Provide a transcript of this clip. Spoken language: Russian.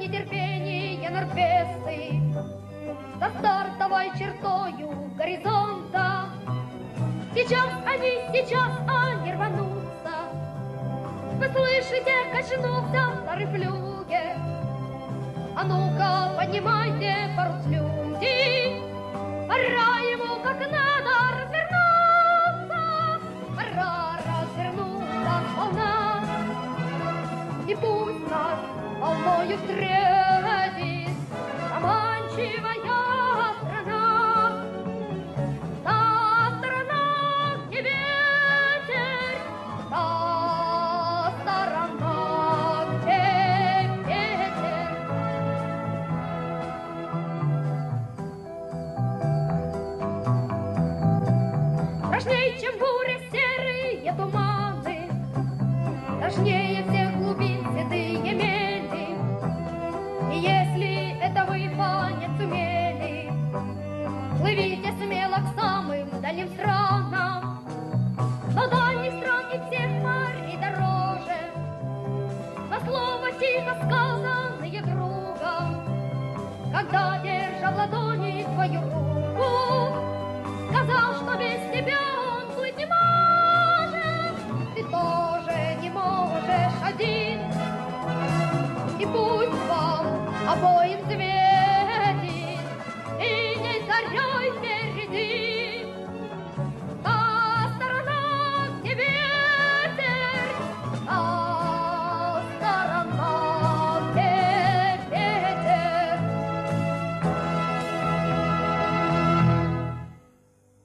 нетерпение норпесы за стартовой чертою горизонта. Сейчас они рванутся. Вы слышите, качнулся старый флюгер. А ну-ка, поднимайте парус, люди. Пора ему как надо развернуться. Пора развернуться сполна. И пусть нас волною встретит заманчивая страна. Та сторона, где ветер, та сторона, где ветер. Страшней, чем буря, серые туманы, страшнее всех глубин седые мели. И если это вы понять сумели, плывите смело к самым дальним странам. Но дальних стран и всех морей дороже два слова тихо сказанные другом, когда, держа в ладони твою руку, сказал, что без тебя он плыть не может. Ты тоже не можешь один. И пусть